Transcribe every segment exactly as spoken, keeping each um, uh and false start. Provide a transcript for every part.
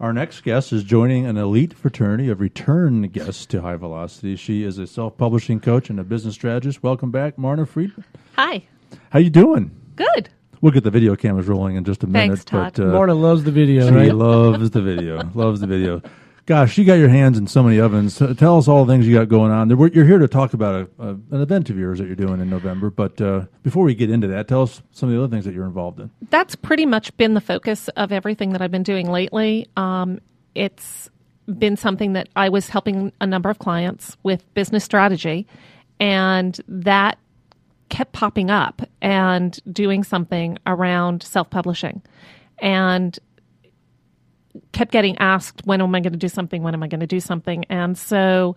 Our next guest is joining an elite fraternity of return guests to High Velocity. She is a self-publishing coach and a business strategist. Welcome back, Marna Friedman. Hi. How you doing? Good. We'll get the video cameras rolling in just a minute. Thanks, Todd. But, uh, Marna loves the video, she right? loves the video. Loves the video. Gosh, you got your hands in so many ovens. Tell us all the things you got going on. You're here to talk about a, a, an event of yours that you're doing in November. But uh, before we get into that, tell us some of the other things that you're involved in. That's pretty much been the focus of everything that I've been doing lately. Um, it's been something that I was helping a number of clients with business strategy, and that kept popping up and doing something around self-publishing. And kept getting asked, when am I going to do something? When am I going to do something? And so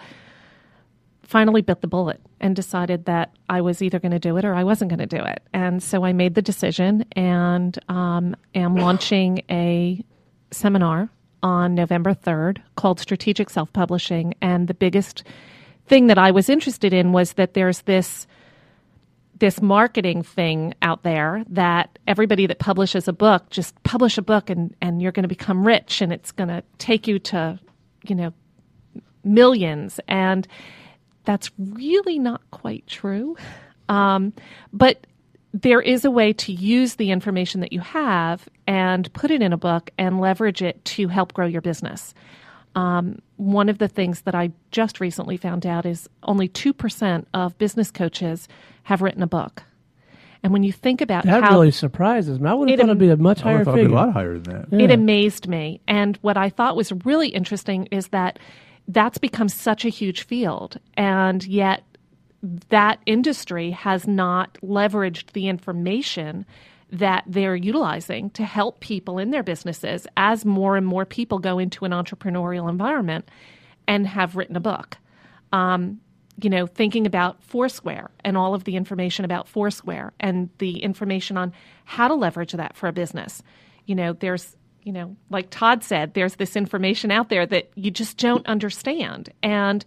finally bit the bullet and decided that I was either going to do it or I wasn't going to do it. And so I made the decision and um, am launching a seminar on November third called Strategic Self-Publishing. And the biggest thing that I was interested in was that there's this this marketing thing out there that everybody that publishes a book, just publish a book and, and you're going to become rich and it's going to take you to, you know, millions. And that's really not quite true. Um, but there is a way to use the information that you have and put it in a book and leverage it to help grow your business. Um, one of the things that I just recently found out is only two percent of business coaches have written a book. And when you think about that how... really surprises me. I would have it thought it would be a much I would higher have thought it'd figure. be a lot higher than that. Yeah. It amazed me. And what I thought was really interesting is that that's become such a huge field. And yet that industry has not leveraged the information that they're utilizing to help people in their businesses as more and more people go into an entrepreneurial environment and have written a book. Um, you know, thinking about Foursquare and all of the information about Foursquare and the information on how to leverage that for a business. You know, there's, you know, like Todd said, there's this information out there that you just don't understand. And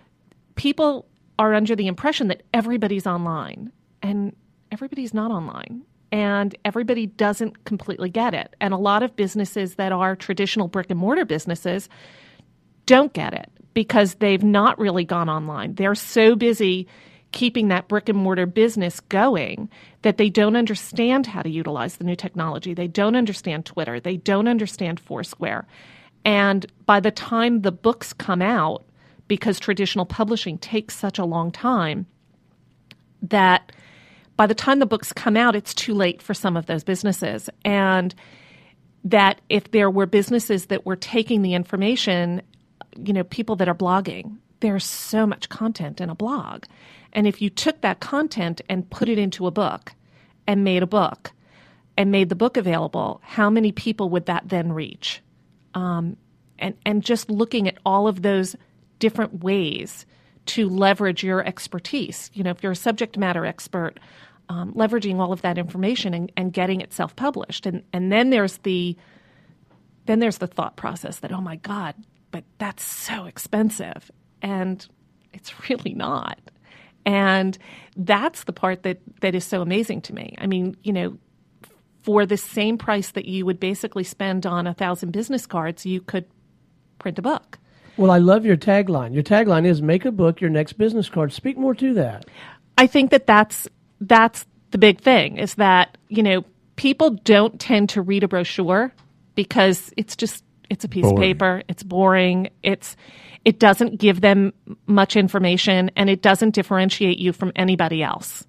people are under the impression that everybody's online, and everybody's not online. And everybody doesn't completely get it. And a lot of businesses that are traditional brick and mortar businesses don't get it because they've not really gone online. They're so busy keeping that brick and mortar business going that they don't understand how to utilize the new technology. They don't understand Twitter. They don't understand Foursquare. And by the time the books come out, because traditional publishing takes such a long time, that by the time the books come out, it's too late for some of those businesses. And that if there were businesses that were taking the information, you know, people that are blogging, there's so much content in a blog. And if you took that content and put it into a book and made a book and made the book available, how many people would that then reach? Um, and, and just looking at all of those different ways to leverage your expertise. You know, if you're a subject matter expert, um, leveraging all of that information and, and getting it self-published. And and then there's the then there's the thought process that, oh my God, but that's so expensive. And it's really not. And that's the part that, that is so amazing to me. I mean, you know, for the same price that you would basically spend on a thousand business cards, you could print a book. Well, I love your tagline. Your tagline is make a book, your next business card. Speak more to that. I think that that's, that's the big thing is that, you know, people don't tend to read a brochure because it's just, it's a piece Boring. of paper. It's boring. It's, it doesn't give them much information and it doesn't differentiate you from anybody else.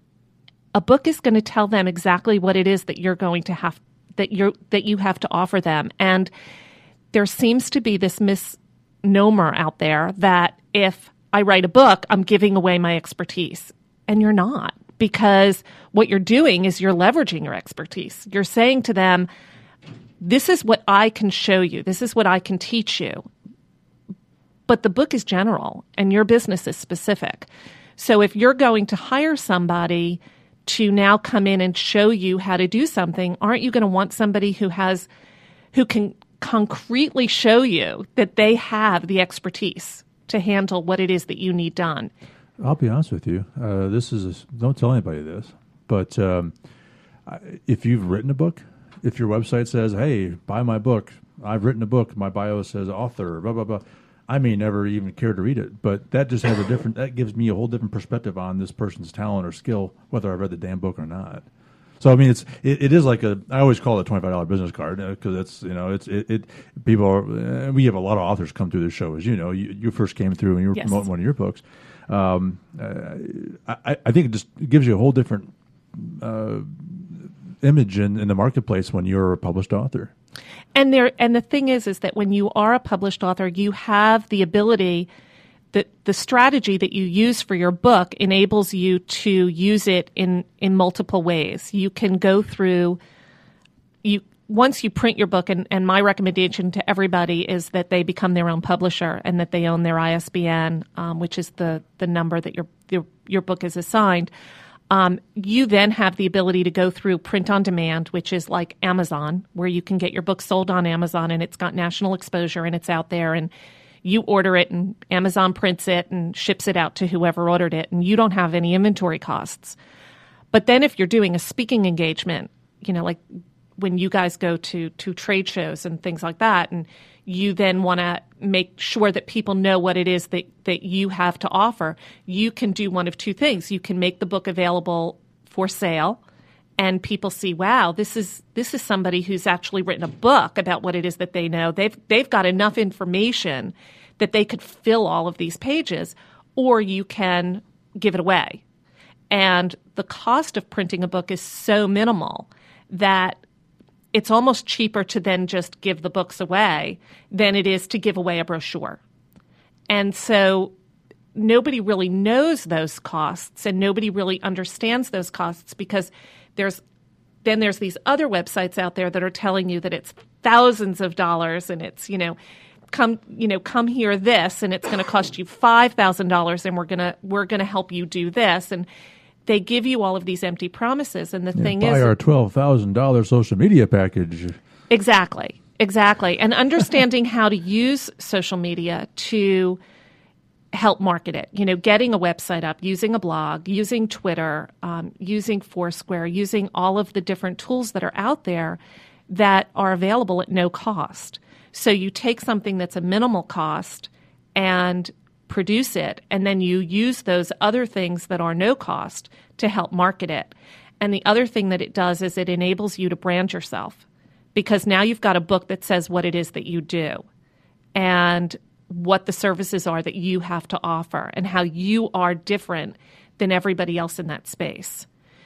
A book is going to tell them exactly what it is that you're going to have, that you're, that you have to offer them. And there seems to be this misnomer out there that if I write a book, I'm giving away my expertise. And you're not, because what you're doing is you're leveraging your expertise. You're saying to them, this is what I can show you. This is what I can teach you. But the book is general and your business is specific. So if you're going to hire somebody to now come in and show you how to do something, aren't you going to want somebody who has, who can concretely show you that they have the expertise to handle what it is that you need done? I'll be honest with you. Uh, this is a, don't tell anybody this, but um, I, if you've written a book, if your website says, "Hey, buy my book," I've written a book. My bio says author. Blah blah blah. I may never even care to read it, but that just has a different. That gives me a whole different perspective on this person's talent or skill, whether I've read the damn book or not. So I mean, it's it, it is like a. I always call it a twenty-five dollar business card because uh, it's you know it's it, it people are, uh, we have a lot of authors come through the show, as you know. You, you first came through and you were yes. promoting one of your books. Um, uh, I, I think it just gives you a whole different uh, image in, in the marketplace when you're a published author. And there, and the thing is, is that when you are a published author, you have the ability, that the strategy that you use for your book enables you to use it in, in multiple ways. You can go through, you once you print your book, and, and my recommendation to everybody is that they become their own publisher and that they own their I S B N, um, which is the, the number that your, your, your book is assigned. Um, you then have the ability to go through print on demand, which is like Amazon, where you can get your book sold on Amazon and it's got national exposure and it's out there and you order it and Amazon prints it and ships it out to whoever ordered it and you don't have any inventory costs. But then if you're doing a speaking engagement, you know, like when you guys go to, to trade shows and things like that, and you then want to make sure that people know what it is that, that you have to offer, you can do one of two things. You can make the book available for sale, and people see, wow, this is this is somebody who's actually written a book about what it is that they know. They've they've got enough information that they could fill all of these pages, or you can give it away. And the cost of printing a book is so minimal that it's almost cheaper to then just give the books away than it is to give away a brochure. And so nobody really knows those costs and nobody really understands those costs because there's then there's these other websites out there that are telling you that it's thousands of dollars and it's, you know, come, you know, come hear this and it's going to cost you five thousand dollars and we're going to we're going to help you do this. And they give you all of these empty promises, and the yeah, thing buy is... Buy our twelve thousand dollars social media package. Exactly, exactly. And understanding how to use social media to help market it. You know, getting a website up, using a blog, using Twitter, um, using Foursquare, using all of the different tools that are out there that are available at no cost. So you take something that's a minimal cost and produce it, and then you use those other things that are no cost to help market it. And the other thing that it does is it enables you to brand yourself, because now you've got a book that says what it is that you do and what the services are that you have to offer and how you are different than everybody else in that space.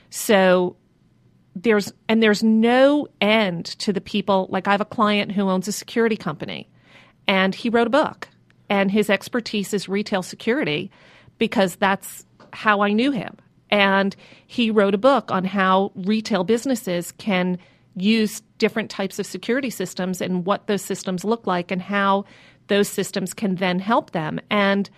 So there's and there's no end to the people. Like I have a client who owns a security company, and he wrote a book. And his expertise is retail security because that's how I knew him. And he wrote a book on how retail businesses can use different types of security systems and what those systems look like and how those systems can then help them. And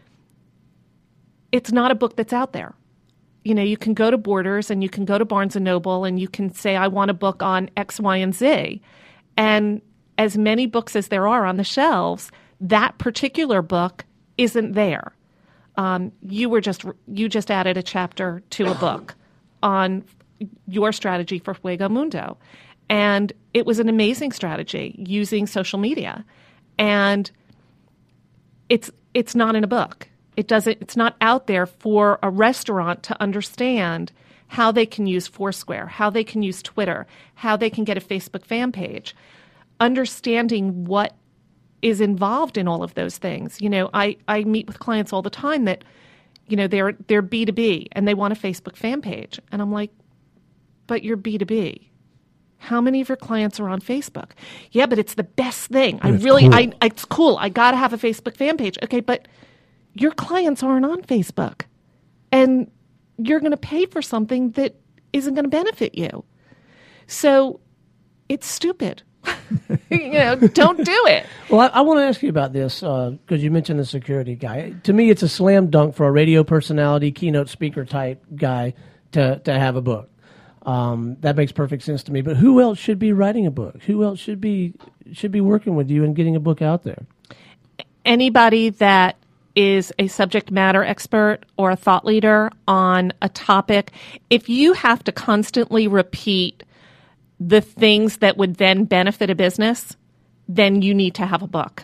it's not a book that's out there. You know, you can go to Borders and you can go to Barnes and Noble and you can say, I want a book on X, Y, and Z. And as many books as there are on the shelves, that particular book isn't there. Um, you were just you just added a chapter to a book on your strategy for Fuego Mundo, and it was an amazing strategy using social media. And it's it's not in a book. It doesn't. It's not out there for a restaurant to understand how they can use Foursquare, how they can use Twitter, how they can get a Facebook fan page, understanding what is involved in all of those things. You know, I, I meet with clients all the time that, you know, they're they're B two B and they want a Facebook fan page. And I'm like, but you're B two B. How many of your clients are on Facebook? Yeah, but it's the best thing. I it's really, cool. I it's cool. I got to have a Facebook fan page. Okay, but your clients aren't on Facebook. And you're going to pay for something that isn't going to benefit you. So it's stupid. you know, don't do it. Well, I, I want to ask you about this because uh, you mentioned the security guy. To me, it's a slam dunk for a radio personality, keynote speaker type guy to, to have a book. Um, that makes perfect sense to me. But who else should be writing a book? Who else should be should be working with you and getting a book out there? Anybody that is a subject matter expert or a thought leader on a topic. If you have to constantly repeat the things that would then benefit a business, then you need to have a book,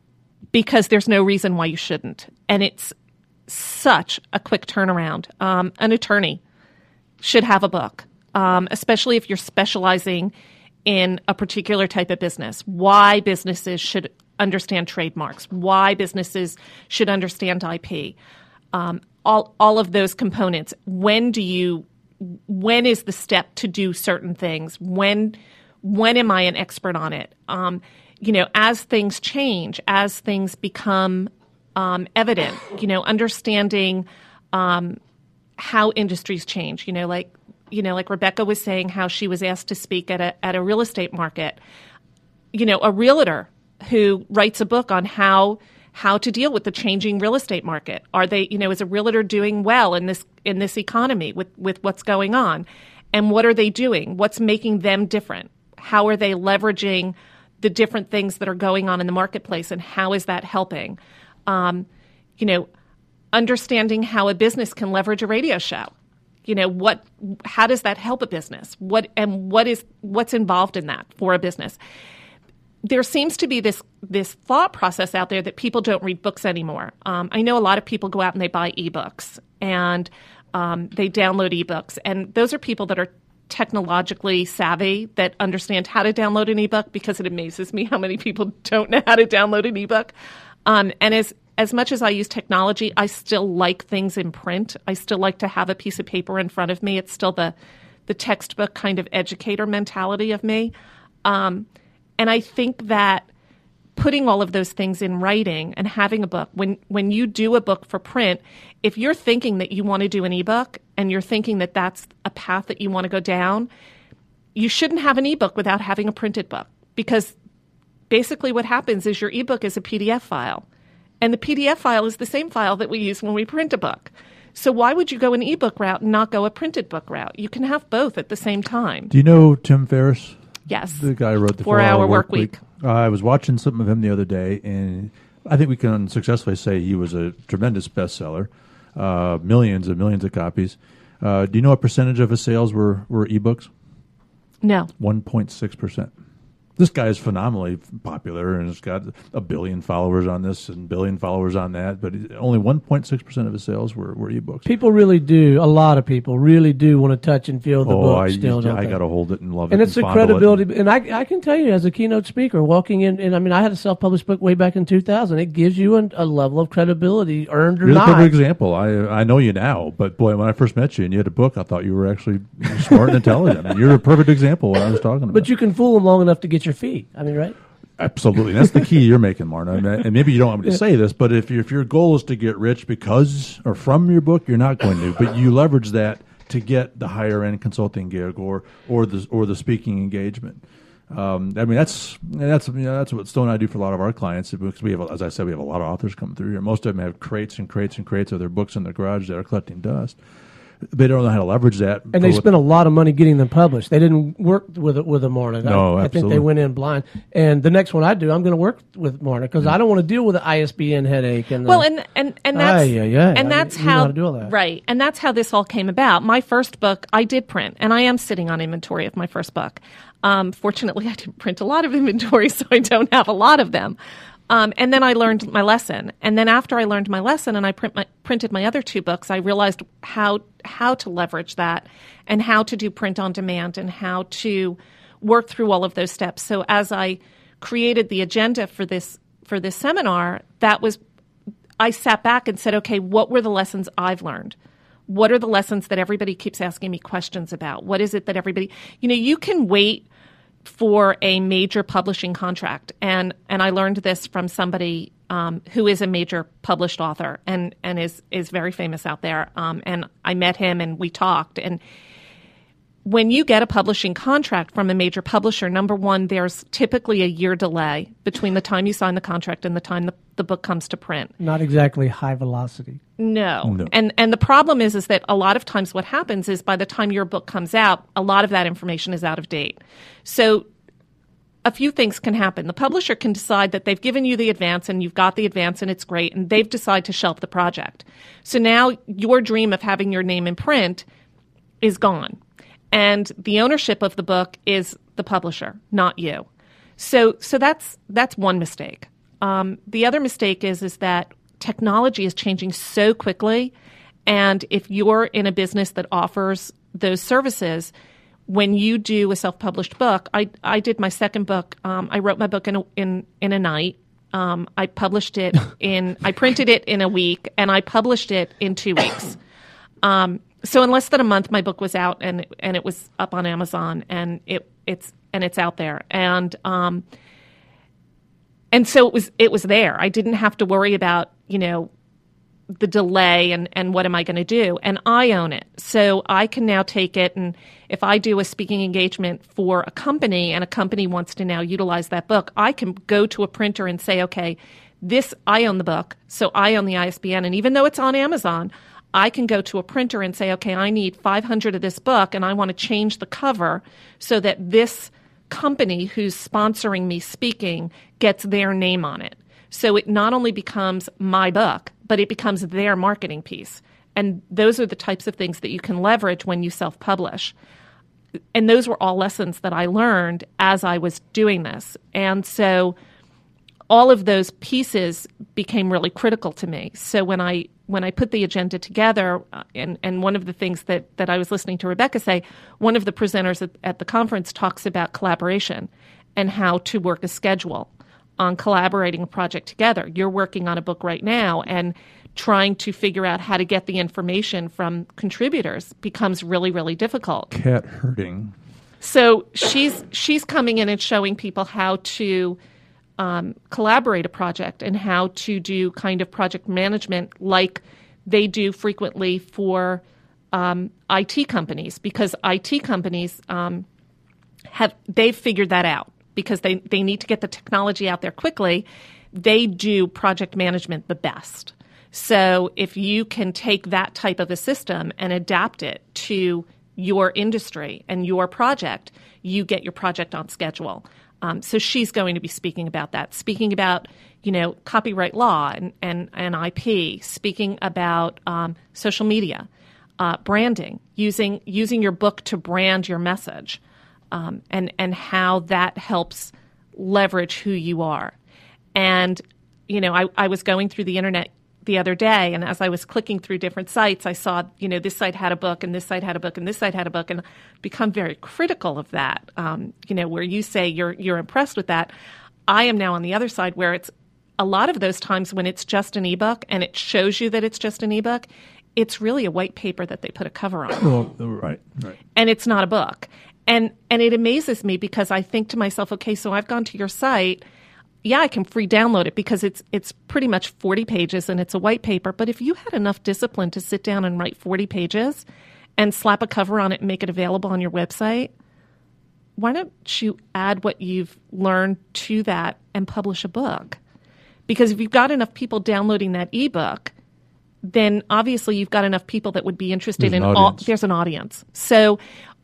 because there's no reason why you shouldn't. And it's such a quick turnaround. Um, an attorney should have a book, um, especially if you're specializing in a particular type of business. Why businesses should understand trademarks, why businesses should understand I P, um, all all of those components. When do you? When is the step to do certain things? When when am I an expert on it? Um, you know, as things change, as things become um, evident, you know, understanding um, how industries change. You know, like you know, like Rebecca was saying, how she was asked to speak at a at a real estate market. You know, a realtor who writes a book on how how to deal with the changing real estate market. Are they, you know, is a realtor doing well in this in this economy with, with what's going on? And what are they doing? What's making them different? How are they leveraging the different things that are going on in the marketplace, and how is that helping? Um, you know, understanding how a business can leverage a radio show. You know, what how does that help a business? What and what is what's involved in that for a business? There seems to be this this thought process out there that people don't read books anymore. Um, I know a lot of people go out and they buy ebooks, and um, they download ebooks. And those are people that are technologically savvy, that understand how to download an ebook, because it amazes me how many people don't know how to download an ebook. Um, and as, as much as I use technology, I still like things in print. I still like to have a piece of paper in front of me. It's still the, the textbook kind of educator mentality of me. Um, And I think that putting all of those things in writing and having a book, when when you do a book for print, if you're thinking that you want to do an ebook and you're thinking that that's a path that you want to go down, you shouldn't have an ebook without having a printed book, because basically what happens is your ebook is a P D F file, and the P D F file is the same file that we use when we print a book. So why would you go an ebook route and not go a printed book route? You can have both at the same time. Do you know Tim Ferriss? Yes. The guy who wrote the Four-Hour Four-Hour Work Work Week. Week. Uh, I was watching something of him the other day, and I think we can successfully say he was a tremendous bestseller, uh, millions and millions of copies. Uh, do you know what percentage of his sales were, were ebooks? No. one point six percent. This guy is phenomenally popular, and has got a billion followers on this and a billion followers on that, but only one point six percent of his sales were, were ebooks. People really do, a lot of people really do want to touch and feel the oh, book I, still, don't I they? got to hold it and love and it. it's and the fondle credibility. it. And I, I can tell you, as a keynote speaker, walking in, and I mean, I had a self-published book way back in two thousand. It gives you an, a level of credibility, earned or You're not. the perfect example. I I know you now, but boy, when I first met you and you had a book, I thought you were actually smart and intelligent. And you're a perfect example of what I was talking about. But you can fool them long enough to get your fee. I mean, right? Absolutely. That's the key you're making, Marna. And maybe you don't want me to say this, but if, if your goal is to get rich because or from your book, you're not going to. But you leverage that to get the higher end consulting gig or or the or the speaking engagement. Um, I mean, that's that's you know, that's what Stone and I do for a lot of our clients, because we have, as I said, we have a lot of authors coming through here. Most of them have crates and crates and crates of their books in their garage that are collecting dust. They don't know how to leverage that. And they spent a lot of money getting them published. They didn't work with it with a Marna. No, I, I think they went in blind. And the next one I do, I'm going to work with Marna, because I don't want to deal with the I S B N headache. And the, well, and and and that's Ay, ay, ay. and that's I mean, you know how, how to do all that. right, and that's how this all came about. My first book, I did print, and I am sitting on inventory of my first book. Um, fortunately, I didn't print a lot of inventory, so I don't have a lot of them. Um, and then I learned my lesson. And then after I learned my lesson and I print my, printed my other two books, I realized how how to leverage that and how to do print on demand and how to work through all of those steps. So as I created the agenda for this for this seminar, that was I sat back and said, okay, what were the lessons I've learned? What are the lessons that everybody keeps asking me questions about? What is it that everybody, you know, you can wait for a major publishing contract. And and I learned this from somebody um, who is a major published author and, and is, is very famous out there. Um, and I met him and we talked. And when you get a publishing contract from a major publisher, number one, there's typically a year delay between the time you sign the contract and the time the, the book comes to print. Not exactly high velocity. No. No. And and the problem is is that a lot of times what happens is by the time your book comes out, a lot of that information is out of date. So a few things can happen. The publisher can decide that they've given you the advance and you've got the advance and it's great, and they've decided to shelf the project. So now your dream of having your name in print is gone. And the ownership of the book is the publisher, not you. So so that's that's one mistake. Um, the other mistake is is that technology is changing so quickly, and if you're in a business that offers those services, when you do a self-published book, I I did my second book. Um, I wrote my book in a, in in a night. Um, I published it in I printed it in a week, and I published it in two weeks. Um, so in less than a month, my book was out, and and it was up on Amazon, and it it's and it's out there, and um, and so it was it was there. I didn't have to worry about, you know, the delay and, and what am I going to do? And I own it. So I can now take it, and if I do a speaking engagement for a company and a company wants to now utilize that book, I can go to a printer and say, okay, this, I own the book, so I own the I S B N. And even though it's on Amazon, I can go to a printer and say, okay, I need five hundred of this book, and I want to change the cover so that this company who's sponsoring me speaking gets their name on it. So it not only becomes my book, but it becomes their marketing piece. And those are the types of things that you can leverage when you self-publish. And those were all lessons that I learned as I was doing this. And so all of those pieces became really critical to me. So when I when I put the agenda together, uh, and, and one of the things that, that I was listening to Rebecca say, one of the presenters at, at the conference talks about collaboration and how to work a schedule on collaborating a project together. You're working on a book right now, and trying to figure out how to get the information from contributors becomes really, really difficult. Cat herding. So she's she's coming in and showing people how to um, collaborate a project and how to do kind of project management like they do frequently for um, I T companies, because I T companies um, have they've figured that out. Because they, they need to get the technology out there quickly, they do project management the best. So if you can take that type of a system and adapt it to your industry and your project, you get your project on schedule. Um, so she's going to be speaking about that, speaking about, you know, copyright law and, and, and I P, speaking about um, social media, uh, branding, using using your book to brand your message. Um, and, and how that helps leverage who you are. And, you know, I, I was going through the internet the other day, and as I was clicking through different sites, I saw, you know, this site had a book, and this site had a book, and this site had a book, and become very critical of that, um, you know, where you say you're you're impressed with that. I am now on the other side, where it's a lot of those times when it's just an ebook, and it shows you that it's just an ebook, it's really a white paper that they put a cover on. Well, right, right. And it's not a book. And and it amazes me because I think to myself, okay, so I've gone to your site. Yeah, I can free download it because it's it's pretty much forty pages and it's a white paper. But if you had enough discipline to sit down and write forty pages and slap a cover on it and make it available on your website, why don't you add what you've learned to that and publish a book? Because if you've got enough people downloading that ebook, then obviously you've got enough people that would be interested there's in all. There's an audience. So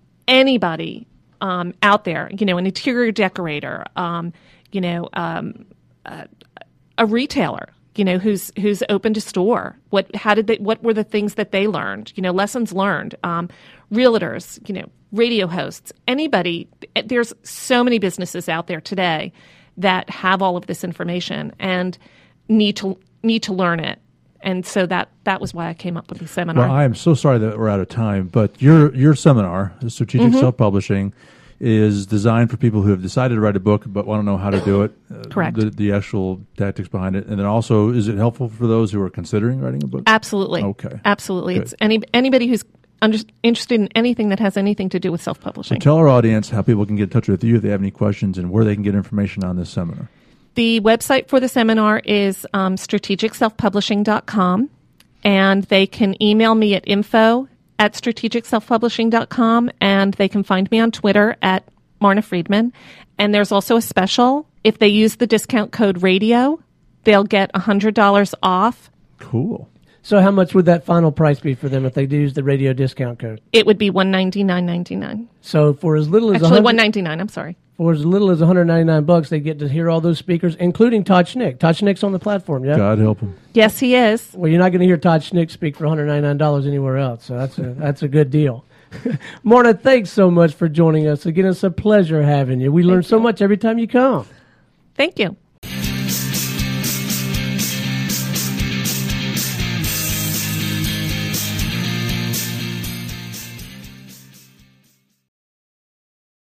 anybody um, out there, you know, an interior decorator, um, you know, um, uh, a retailer, you know, who's who's opened a store. What, how did they? What were the things that they learned? You know, lessons learned. Um, realtors, you know, radio hosts. Anybody. There's so many businesses out there today that have all of this information and need to need to learn it. And so that, that was why I came up with the seminar. Well, I am so sorry that we're out of time, but your your seminar, Strategic mm-hmm. Self-Publishing, is designed for people who have decided to write a book but want to know how to do it. Uh, Correct. The, the actual tactics behind it. And then also, is it helpful for those who are considering writing a book? Absolutely. Okay. Absolutely. Good. It's any anybody who's under, interested in anything that has anything to do with self-publishing. So tell our audience how people can get in touch with you if they have any questions and where they can get information on this seminar. The website for the seminar is um, strategic self publishing dot com, and they can email me at info at strategic self publishing dot com, and they can find me on Twitter at Marna Friedman. And there's also a special. If they use the discount code radio, they'll get one hundred dollars off. Cool. So how much would that final price be for them if they do use the radio discount code? It would be one hundred ninety-nine dollars and ninety-nine cents. So for as little as Actually, one hundred ninety-nine dollars, I'm sorry. For as little as one hundred ninety-nine bucks, they get to hear all those speakers, including Todd Schnick. Todd Schnick's on the platform, yeah? God help him. Yes, he is. Well, you're not going to hear Todd Schnick speak for one hundred ninety-nine dollars anywhere else, so that's a, that's a good deal. Morna, thanks so much for joining us. Again, it's a pleasure having you. We learn so much every time you come. Thank you.